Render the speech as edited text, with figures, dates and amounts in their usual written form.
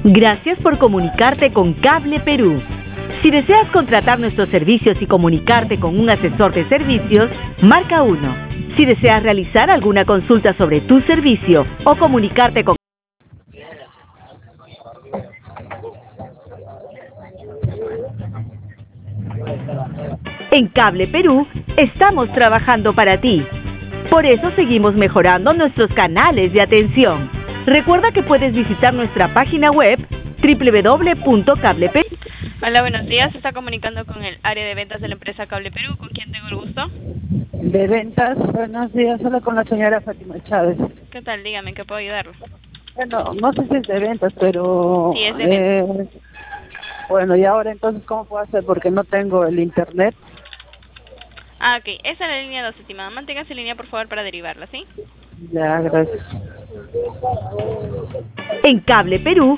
Gracias por comunicarte con Cable Perú. Si deseas contratar nuestros servicios y comunicarte con un asesor de servicios, marca 1. Si deseas realizar alguna consulta sobre tu servicio o comunicarte con... En Cable Perú estamos trabajando para ti. Por eso seguimos mejorando nuestros canales de atención. Recuerda que puedes visitar nuestra página web www.cableperú. Hola, buenos días. Se está comunicando con el área de ventas de la empresa Cable Perú. ¿Con quién tengo el gusto? De ventas, buenos días, solo con la señora Fátima Chávez. ¿Qué tal? Dígame, ¿en qué puedo ayudarlo? Bueno, no sé si es de ventas, pero... Sí, es de ventas. Bueno, y ahora entonces, ¿cómo puedo hacer? Porque no tengo el internet. Ah, ok. Esa es la línea 2, estimada. Manténgase en línea, por favor, para derivarla, ¿sí? Ya, gracias. En Cable Perú